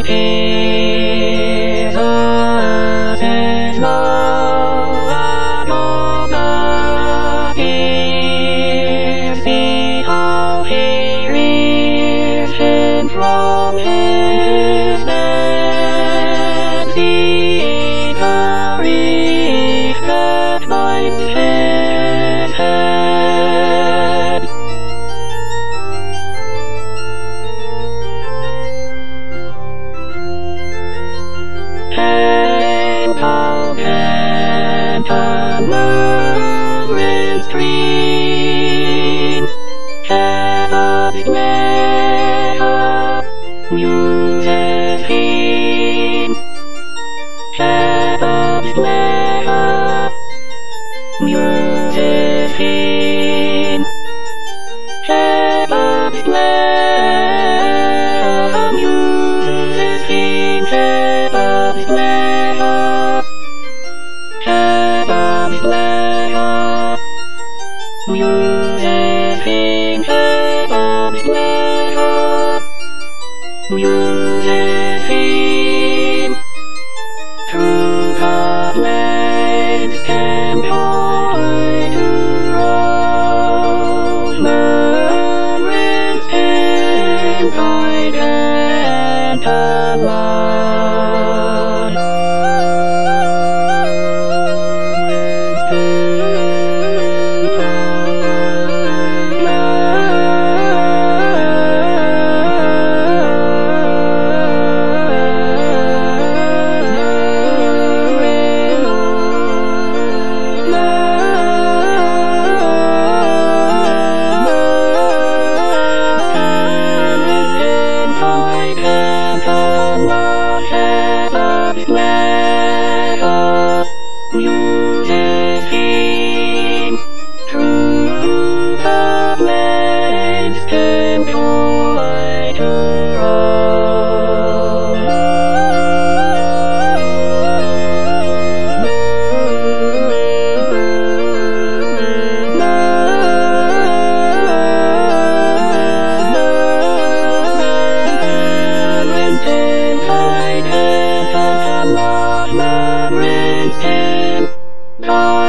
From his bed, see the reef that binds his head. Penta, penta, murmuring stream, Kebab's muses him, Kebab's muses him, Kebab's muses him, Kebab's Kebab's muses him, Kebab's muses him. Through the blades came joy to rose, murmurings in tide and blood. Muses him. Through the blades came joy to rose. Murmurings came,